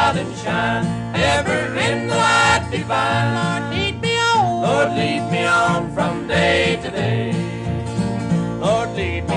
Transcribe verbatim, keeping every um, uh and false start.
out and shine, ever in the light divine. Lord, lead me on. Lord, lead me on from day to day. Lord, lead me